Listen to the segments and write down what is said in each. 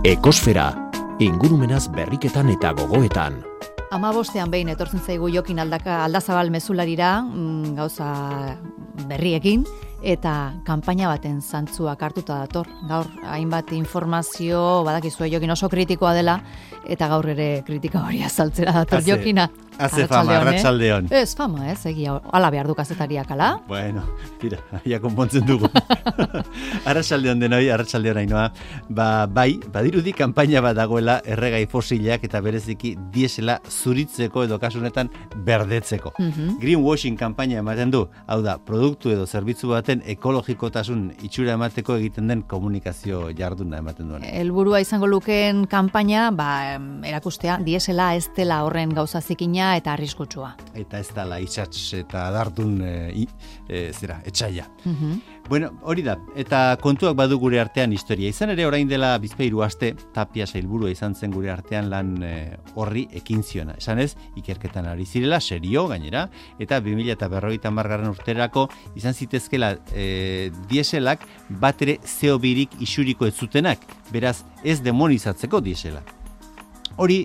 Ekosfera, ingurumenaz berriketan eta gogoetan. 15ean behin etortzen zaigu Jokin Aldazabal mezularira, gauza berriekin, eta kanpaina baten zantzuak hartuta dator. Gaur, hainbat informazio, badakizue Jokin oso kritikoa dela, eta gaur ere kritika hori azaltzera dator Jokina. Haze fama, arratsaldeon. Ez fama, egia, ala behar du kazetariak, ala? Bueno, tira, ja konpontzen dugu. Arratsaldeon denoi, arratsaldeon Ainhoa. Bai, badirudi kanpaina bat dagoela erregai fosilak eta bereziki diesela zuritzeko edo kasu honetan berdetzeko. Greenwashing kanpaina ematen du, hau da, produktu edo zerbitzu baten ekologikotasun itxura emateko egiten den komunikazio jarduna ematen duen. Helburua izango lukeen kanpaina, erakustea, diesela ez dela horren gauza zikina eta arriskutsua. Eta ez dela itxats eta adartun etxaila. Bueno, hori da, eta kontuak badu gure artean historia. Izan ere orain dela bizpahiru aste, Tapia sailburua izan zen gure artean lan horri ekin ziona. Esan ez, ikerketan ari zirela, serio gainera, eta 2050 urterako izan zitezkela dieselak bat ere CO2-rik isuriko ez zutenak, beraz ez demonizatzeko diesela. Hori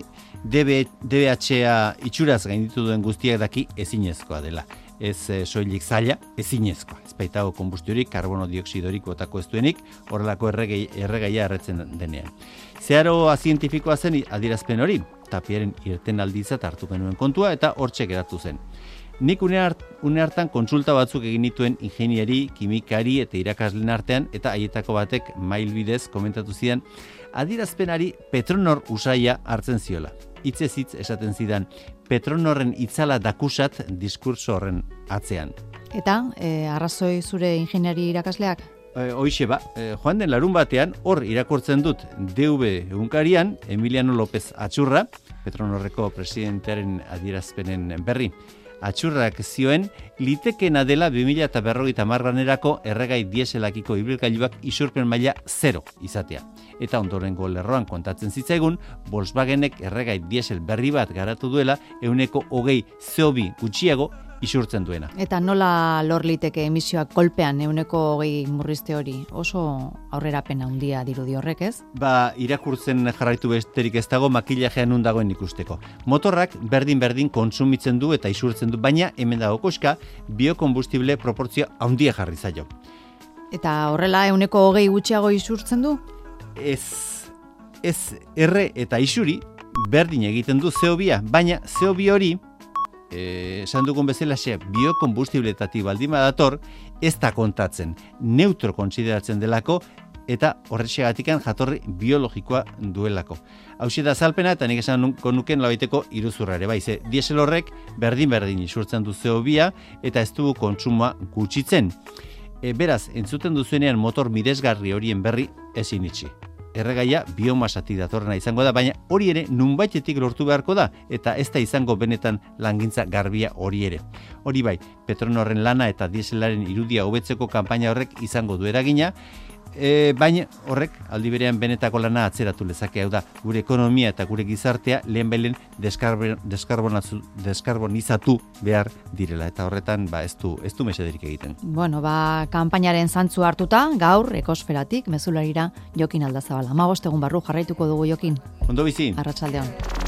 DBH-a itxuraz gainditu duen guztiak daki ezinezkoa dela. Ez soilik zaila, ezinezkoa. Ez baitago konbustiorik, karbono dioksidorik botako ez duenik, horrelako erregaia erretzen denean. Zeharo zientifikoa zen adierazpen hori, Tapiaren irten aldizat hartu genuen kontua eta hortxe geratu zen. Nik une hartan kontsulta batzuk egin dituen ingenieri, kimikari eta irakasleen artean eta haietako batek mail bidez komentatu zidan adierazpenari Petronor usaia hartzen ziola. Hitzez hitz esaten zidan Petronorren itzala dakusat diskurso horren atzean. Eta, arrazoi zure ingeniari irakasleak? Hoixe joan den larun batean hor irakurtzen dut DV egunkarian Emiliano López Atxurra, Petronorreko presidentearen adierazpenen berri. Atxurrak zioen, litekena dela 2050 erregai dieselakiko ibilgailuak isurpen maila 0 izatea. Eta ondorengo lerroan kontatzen zitzaigun, Volkswagenek erregai diesel berri bat garatu duela 20% CO2 gutxiago isurtzen duena. Eta nola lor liteke emisioak kolpean 20% murrizte hori? Oso aurrerapena handia dirudi horrek, ez? Irakurtzen jarraitu besterik ez dago makillajean nun dagoen ikusteko. Motorrak berdin kontsumitzen du eta isurtzen du, baina hemen dago koska biokombustible proportzio handia jarri zaio. Eta horrela 20% gutxiago isurtzen du? Ez erre eta isuri berdin egiten du CO2, baina CO2 hori esan dugun bezala biokombustibletatik baldin badator, ez da kontatzen, neutro kontsideratzen delako eta horrexegatikan jatorri biologikoa duelako. Hauxe da azalpena eta nik esan nuken labaiteko iruzurra ere, baize, diesel horrek berdin isurtzen du CO2 eta ez dugu kontsumoa gutxitzen. Beraz, entzuten duzuenean motor miresgarri horien berri ezin itxi. Erregaia biomasatik datorrena izango da, baina hori ere nunbaitetik lortu beharko da, eta ez da izango benetan langintza garbia hori ere. Hori bai, Petronorren lana eta dieselaren irudia hobetzeko kanpaina horrek izango du eragina, baina horrek aldi berean benetako lana atzeratu lezake, hau da, gure ekonomia eta gure gizartea lehen deskarbonizatu behar direla, eta horretan ez du mesederik egiten. Bueno, kanpainaren zantzu hartuta, gaur ekosferatik mezularira Jokin Aldazabal. 15 egun barru jarraituko dugu Jokin. Ondo bizi. Arratsaldeon.